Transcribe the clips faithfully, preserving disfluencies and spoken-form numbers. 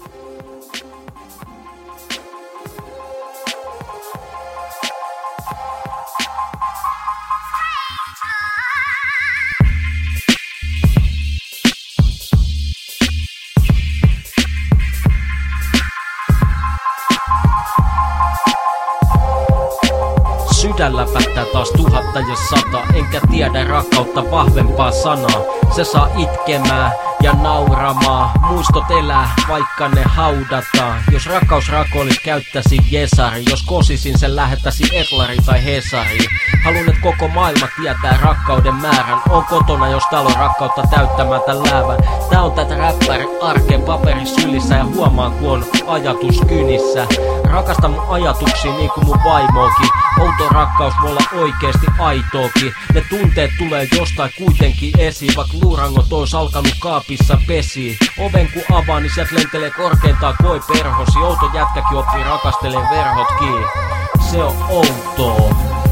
Sydän läpättää taas tuhatta ja sata, enkä tiedä rakkautta vahvempaa sanaa. Se saa itkemään ja nauramaa, muistot elää vaikka ne haudataan. Jos rakkaus rakoilis käyttäisi Jesari, jos kosisin sen lähettäisi Etlari tai Hesari. Haluan, et koko maailma tietää rakkauden määrän. On kotona, jos täällä on rakkautta täyttämään tän läävän. Tää on tätä räppäri arkeen paperi sylissä ja huomaan kun on ajatus kynissä. Rakasta mun ajatuksia niin kuin mun vaimoakin. Outo rakkaus voi olla oikeesti aitoakin. Ne tunteet tulee jostain kuitenkin esiin, vaikka luurangot ois alkanut kaapissa pesiin. Oven kun avaa, niin sieltä lentelee korkeintaan koi perhosi. Outo jätkäkin oppii rakastelee verhot kiinni. Se on outoa.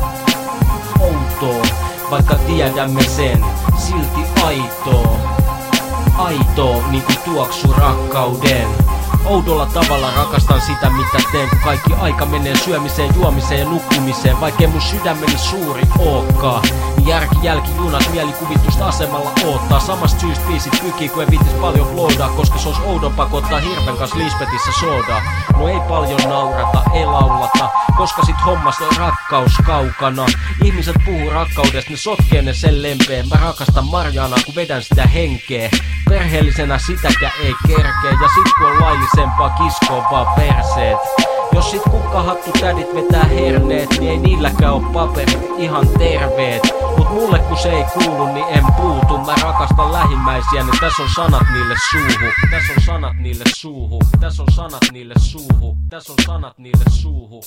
Outoa, vaikka tiedämme sen, silti aitoa. Aitoa niinku tuoksu rakkauden. Oudolla tavalla rakastan sitä mitä teen, kun kaikki aika menee syömiseen, juomiseen ja nukkumiseen. Vaikkei mun sydämeni suuri ookaan, niin järki, jälki, junat, mielikuvitusta asemalla oottaa. Samasta syystä biisit pykii, kun ei viitis paljon flowdaa, koska se ois oudompaa kun ottaa hirven kanssa Lisbetissä soodaa. No ei paljon naurata, ei laulata, koska sit hommasta on rakkaus kaukana. Ihmiset puhuu rakkaudesta, ne sotkee ne sen lempeen. Mä rakastan Marjanaa, kun vedän sitä henkeä. Perheellisenä sitäkään ei kerkeä, ja sit kun on laillisempaa kiskoa vaan perseet. Jos sit kukkahattu tädit vetää herneet, niin ei niilläkään oo paperit ihan terveet. Mut mulle kun se ei kuulu, niin en puutu. Mä rakastan lähimmäisiä, niin tässä on sanat niille suuhu. Tässä on sanat niille suuhu. Tässä on sanat niille suuhu. Tässä on sanat niille suuhu.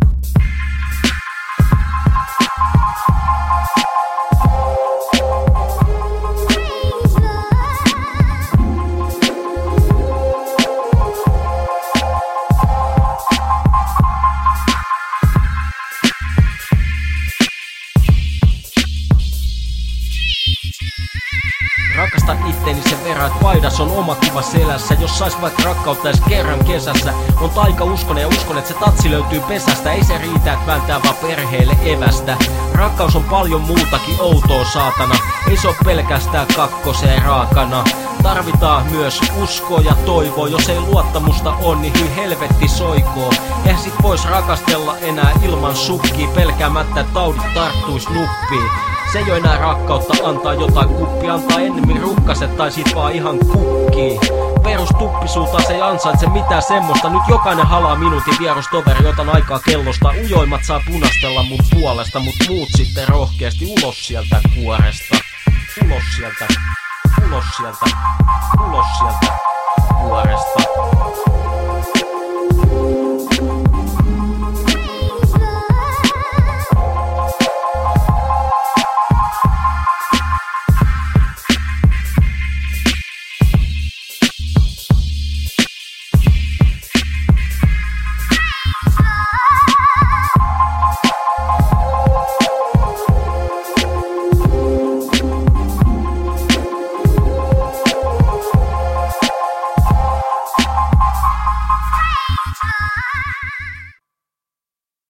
Rakastan itteni sen verran, että paidas on oma kuva selässä. Jos sais vaikka rakkautta edes kerran kesässä. On taika uskonen ja uskon, että se tatsi löytyy pesästä. Ei se riitä, että vääntää vaan perheelle evästä. Rakkaus on paljon muutakin outoa saatana. Ei se oo pelkästään kakkoseen raakana. Tarvitaan myös uskoa ja toivoa. Jos ei luottamusta on, niin hyi helvetti soikoo. Eihän sit vois rakastella enää ilman sukkii, pelkäämättä että taudit tarttuis nuppiin. Se ei oo enää rakkautta antaa jotain kuppia, antaa ennemmin rukkaset tai sit vaan ihan kukkii. Perus tuppisuutaan se ei ansaitse mitään semmoista. Nyt jokainen halaa minuutin vierustoveri, jotan aikaa kellosta. Ujoimmat saa punastella mun puolesta, mut muut sitten rohkeasti ulos sieltä kuoresta. Ulos sieltä, ulos sieltä, ulos sieltä kuoresta.